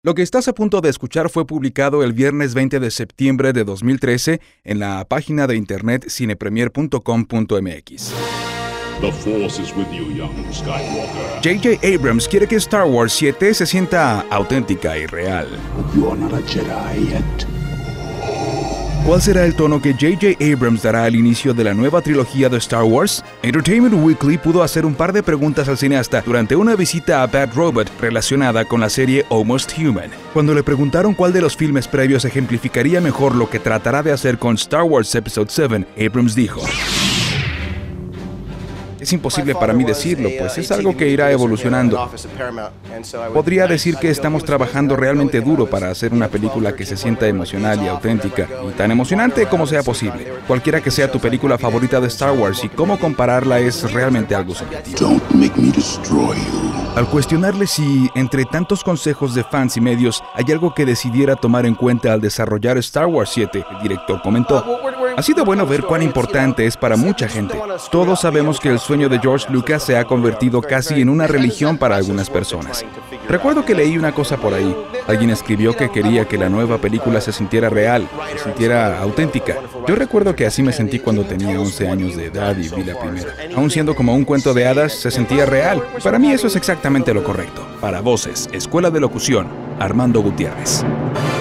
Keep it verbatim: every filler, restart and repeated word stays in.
Lo que estás a punto de escuchar fue publicado el viernes veinte de septiembre de dos mil trece en la página de internet cinepremier punto com punto m x. The Force is with you, young Skywalker. J J Abrams quiere que Star Wars siete se sienta auténtica y real. You are not a Jedi yet. ¿Cuál será el tono que J J Abrams dará al inicio de la nueva trilogía de Star Wars? Entertainment Weekly pudo hacer un par de preguntas al cineasta durante una visita a Bad Robot relacionada con la serie Almost Human. Cuando le preguntaron cuál de los filmes previos ejemplificaría mejor lo que tratará de hacer con Star Wars Episode siete, Abrams dijo: es imposible para mí decirlo, pues es algo que irá evolucionando. Podría decir que estamos trabajando realmente duro para hacer una película que se sienta emocional y auténtica, y tan emocionante como sea posible. Cualquiera que sea tu película favorita de Star Wars y cómo compararla es realmente algo subjetivo. Don't make me destroy you. Al cuestionarle si, entre tantos consejos de fans y medios, hay algo que decidiera tomar en cuenta al desarrollar Star Wars siete, el director comentó: ha sido bueno ver cuán importante es para mucha gente. Todos sabemos que el sueño de George Lucas se ha convertido casi en una religión para algunas personas. Recuerdo que leí una cosa por ahí. Alguien escribió que quería que la nueva película se sintiera real, se sintiera auténtica. Yo recuerdo que así me sentí cuando tenía once años de edad y vi la primera. Aún siendo como un cuento de hadas, se sentía real. Para mí eso es exactamente lo correcto. Para Voces, Escuela de Locución, Armando Gutiérrez.